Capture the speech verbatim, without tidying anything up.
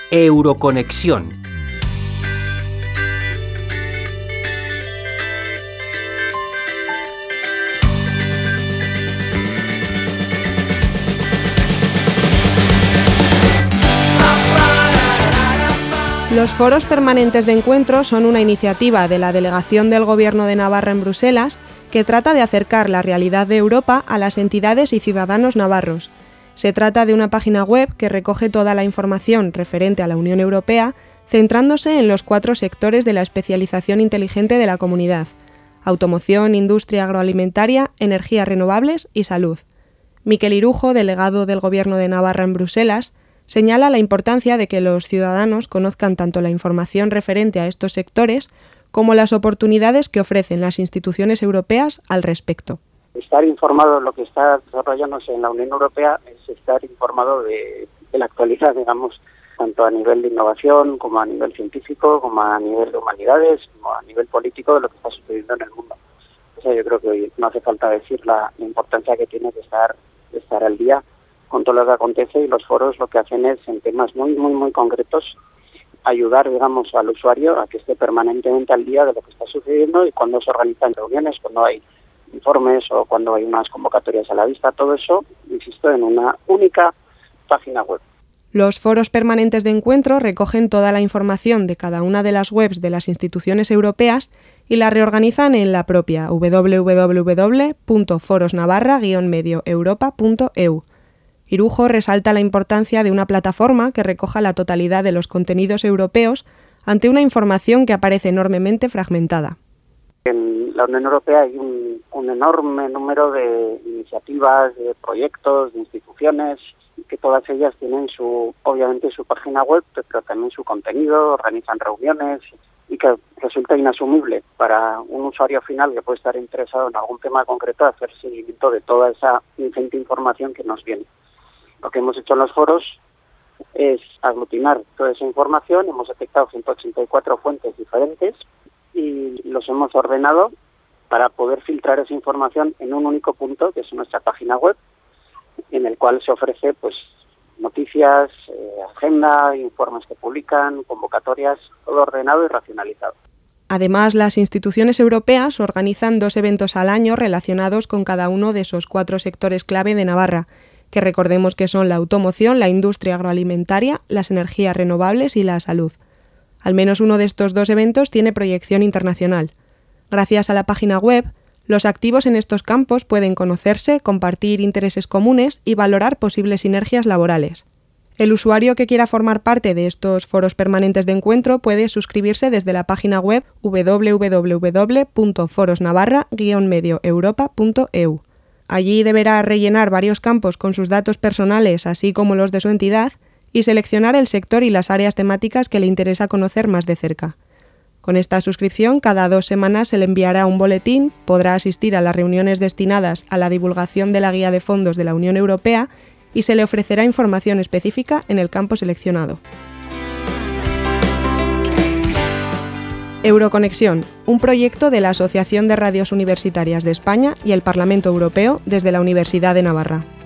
Euroconexión. Los foros permanentes de encuentro son una iniciativa de la Delegación del Gobierno de Navarra en Bruselas que trata de acercar la realidad de Europa a las entidades y ciudadanos navarros. Se trata de una página web que recoge toda la información referente a la Unión Europea, centrándose en los cuatro sectores de la especialización inteligente de la comunidad: automoción, industria agroalimentaria, energías renovables y salud. Miquel Irujo, delegado del Gobierno de Navarra en Bruselas, señala la importancia de que los ciudadanos conozcan tanto la información referente a estos sectores como las oportunidades que ofrecen las instituciones europeas al respecto. Estar informado de lo que está desarrollándose en la Unión Europea es estar informado de, de la actualidad, digamos, tanto a nivel de innovación como a nivel científico, como a nivel de humanidades, como a nivel político de lo que está sucediendo en el mundo. O sea, yo creo que hoy no hace falta decir la, la importancia que tiene de estar, de estar al día con todo lo que acontece, y los foros lo que hacen es, en temas muy, muy, muy concretos, ayudar, digamos, al usuario a que esté permanentemente al día de lo que está sucediendo, y cuando se organizan reuniones, cuando hay informes o cuando hay unas convocatorias a la vista, todo eso, insisto, en una única página web. Los foros permanentes de encuentro recogen toda la información de cada una de las webs de las instituciones europeas y la reorganizan en la propia doble u doble u doble u punto foros navarra guion medio europa punto e u. Irujo resalta la importancia de una plataforma que recoja la totalidad de los contenidos europeos ante una información que aparece enormemente fragmentada. En la Unión Europea hay un, un enorme número de iniciativas, de proyectos, de instituciones, que todas ellas tienen su, obviamente, su página web, pero también su contenido, organizan reuniones, y que resulta inasumible para un usuario final que puede estar interesado en algún tema concreto hacer seguimiento de toda esa ingente información que nos viene. Lo que hemos hecho en los foros es aglutinar toda esa información. Hemos detectado ciento ochenta y cuatro fuentes diferentes y los hemos ordenado para poder filtrar esa información en un único punto, que es nuestra página web, en el cual se ofrece pues noticias, eh, agenda, informes que publican, convocatorias, todo ordenado y racionalizado. Además, las instituciones europeas organizan dos eventos al año relacionados con cada uno de esos cuatro sectores clave de Navarra, que recordemos que son la automoción, la industria agroalimentaria, las energías renovables y la salud. Al menos uno de estos dos eventos tiene proyección internacional. Gracias a la página web, los activos en estos campos pueden conocerse, compartir intereses comunes y valorar posibles sinergias laborales. El usuario que quiera formar parte de estos foros permanentes de encuentro puede suscribirse desde la página web doble u doble u doble u punto foros navarra guion medio europa punto e u. Allí deberá rellenar varios campos con sus datos personales, así como los de su entidad, y seleccionar el sector y las áreas temáticas que le interesa conocer más de cerca. Con esta suscripción, cada dos semanas se le enviará un boletín, podrá asistir a las reuniones destinadas a la divulgación de la guía de fondos de la Unión Europea y se le ofrecerá información específica en el campo seleccionado. Euroconexión, un proyecto de la Asociación de Radios Universitarias de España y el Parlamento Europeo desde la Universidad de Navarra.